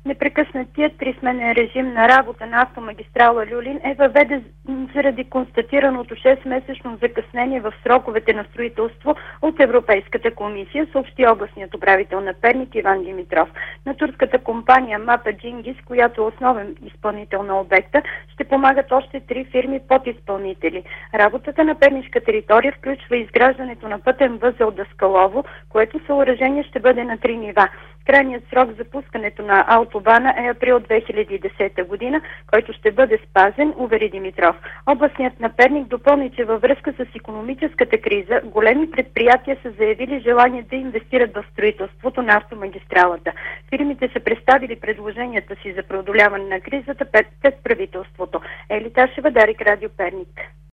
Непрекъснатият трисменен режим на работа на автомагистрала Люлин е въведен заради констатираното 6-месечно закъснение в сроковете на строителство от Европейската комисия, съобщи областният управител на Перник Иван Димитров. На турската компания Мапа Джингис, която е основен изпълнител на обекта, ще помагат още 3 фирми подизпълнители. Работата на пернишка територия включва изграждането на пътен възел Даскалово, което съоръжение ще бъде на 3 нива. Крайният срок за пускането на автобана е април 2010 година, който ще бъде спазен, увери Димитров. Областният на Перник допълни, че във връзка с икономическата криза, големи предприятия са заявили желание да инвестират в строителството на автомагистралата. Фирмите са представили предложенията си за преодоляване на кризата пред правителството. Ели Ташева, Дарик, Радио Перник.